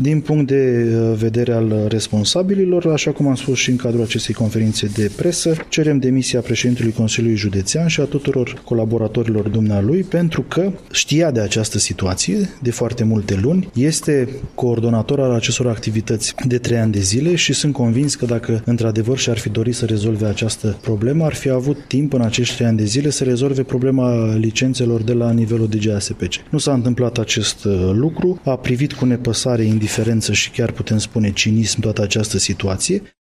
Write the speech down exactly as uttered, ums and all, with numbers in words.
Din punct de vedere al responsabililor, așa cum am spus și în cadrul acestei conferințe de presă, cerem demisia președintelui Consiliului Județean și a tuturor colaboratorilor dumnealui pentru că știa de această situație de foarte multe luni, este coordonator al acestor activități de trei ani de zile și sunt convins că dacă într-adevăr și-ar fi dorit să rezolve această problemă, ar fi avut timp în acești trei ani de zile să rezolve problema licențelor de la nivelul D G A S P C. Nu s-a întâmplat acest lucru, a privit cu nepăsare, indiferență și chiar putem spune cinism toată această situație.